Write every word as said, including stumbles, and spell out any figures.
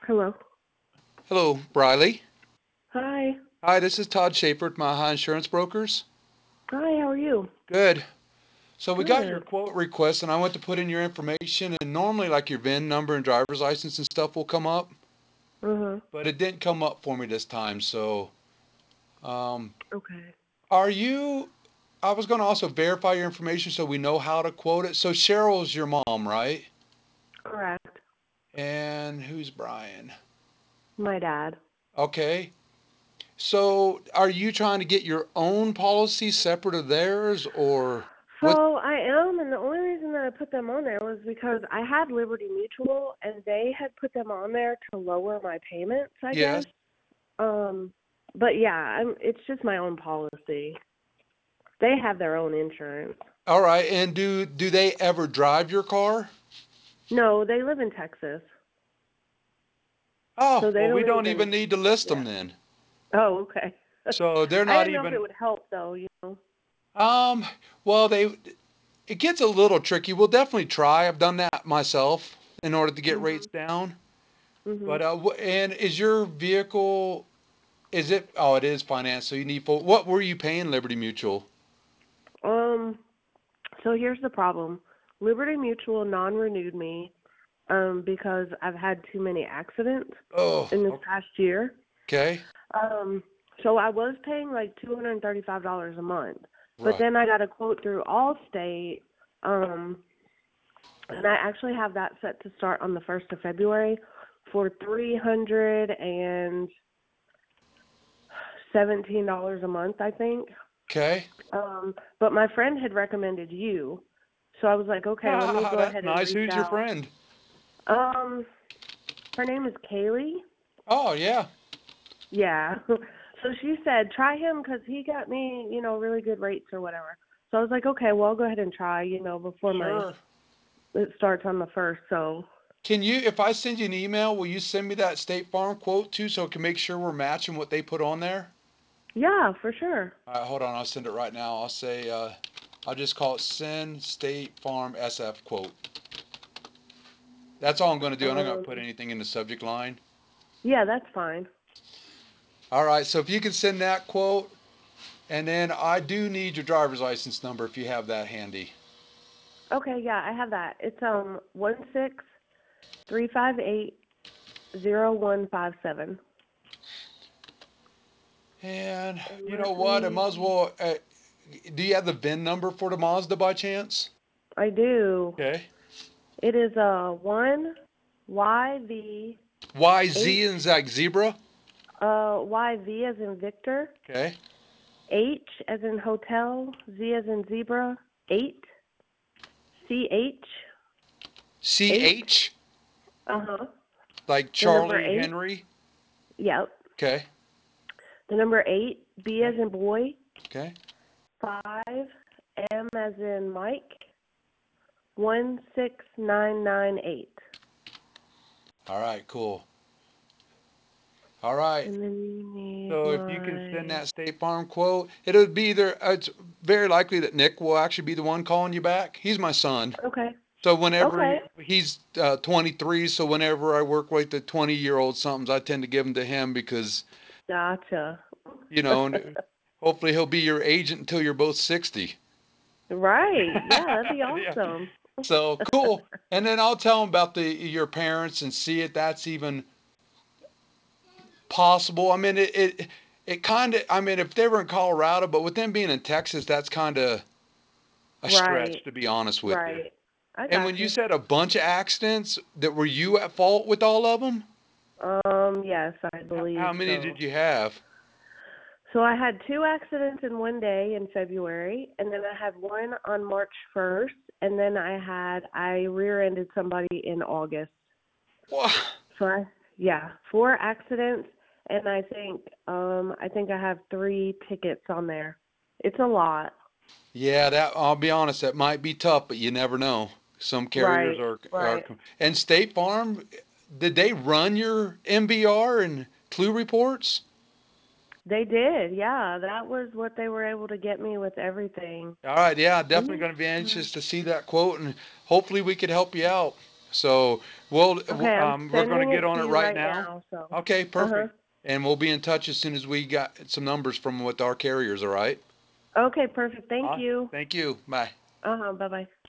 Hello. Hello, Briley. Hi. Hi, this is Todd Schaefer at Mile High Insurance Brokers. Hi, how are you? Good. So we got your Good. quote request, and I went to put in your information, and normally, like your V I N number and driver's license and stuff will come up, Uh-huh. but it didn't come up for me this time. So, um, Okay. are you? I was going to also verify your information so we know how to quote it. So Cheryl's your mom, right? Correct. And who's Brian? My dad. Okay. So, are you trying to get your own policy separate of theirs, or what? So I am, and the only reason that I put them on there was because I had Liberty Mutual, and they had put them on there to lower my payments, I Yes. guess. Um, but yeah, I'm. It's just my own policy. They have their own insurance. All right. And do do they ever drive your car? No, they live in Texas, Oh, so they well, we don't don't even. even need to list them Yeah. then. Oh, okay. So they're I not didn't know if it even. would help though. You know. Um. Well, they. It gets a little tricky. We'll definitely try. I've done that myself in order to get rates Mhm. down. Mhm. But uh, wh- and is your vehicle? Is it? Oh, it is financed. So you need full. What were you paying Liberty Mutual? Um. So here's the problem. Liberty Mutual non-renewed me um, because I've had too many accidents Oh. in this past year. Okay. Um, so I was paying like two hundred thirty-five dollars a month, but Right. then I got a quote through Allstate, um, and I actually have that set to start on the first of February for three hundred seventeen dollars a month, I think. Okay. Um, but my friend had recommended you, so I was like, okay, let me go That's ahead and nice. reach Who's your out. friend? Um, her name is Kaylee. Oh yeah. Yeah. So she said, try him because he got me, you know, really good rates or whatever. So I was like, okay, well, I'll go ahead and try, you know, before my Sure. it starts on the first. So Can you, if I send you an email, will you send me that State Farm quote too, so I can make sure we're matching what they put on there? yeah, for sure. All right, hold on. I'll send it right now. I'll say, uh, I'll just call it send State Farm S F quote. That's all I'm going to do. I'm not going to put Um, anything in the subject line. yeah, that's fine. All right, so if you can send that quote, and then I do need your driver's license number if you have that handy. Okay, yeah, I have that. It's um one six three five eight zero one five seven. And And you know let what? I might as me. well. Uh, do you have the V I N number for the Mazda by chance? I do. Okay. It is a one Y V Y Z H is like zebra. uh Y V as in Victor, Okay. H as in hotel, Z as in zebra, eight, C H, eight, C H, uh huh. like The number Charlie eight, Henry. yep. Okay. The number eight, B as Okay. in boy, Okay. five, M as in Mike, one six nine nine eight. All right. Cool. All right. And then you need So if you can send my. that State Farm quote, it'll be either. uh, It's very likely that Nick will actually be the one calling you back. He's my son. Okay. So whenever Okay. he, he's uh, twenty-three, so whenever I work with the twenty year old somethings, I tend to give them to him because, Gotcha. you know, and hopefully he'll be your agent until you're both sixty. Right. Yeah, that'd be Yeah. awesome. So cool. And then I'll tell him about the your parents and see if that's even possible. I mean, it it, it kind of. I mean, if they were in Colorado, but with them being in Texas, that's kind of a stretch, Right. to be honest with you. Right. I And when you gotcha. said a bunch of accidents, that were you at fault with all of them? Um, yes, I How, believe how many so. did you have? So I had two accidents in one day in February, and then I had one on March first, and then I had I rear-ended somebody in August. What? So I, yeah, four accidents, and I think um I think I have three tickets on there. It's a lot. Yeah, that I'll be honest, that might be tough, but you never know. Some carriers Right. are are Right. and State Farm, did they run your M V R and Clue reports? They did. Yeah, that was what they were able to get me with everything. All right, yeah, Let definitely me going to be uh, anxious to see that quote, and hopefully we could help you out. So we'll, Okay, I'm um, we're going to sending get it on to it you right right now. now. So, Okay, uh huh. perfect. And we'll be in touch as soon as we got some numbers from with our carriers, all right? Okay, perfect. Thank All right. you. Thank you. Bye. Uh huh. Bye bye.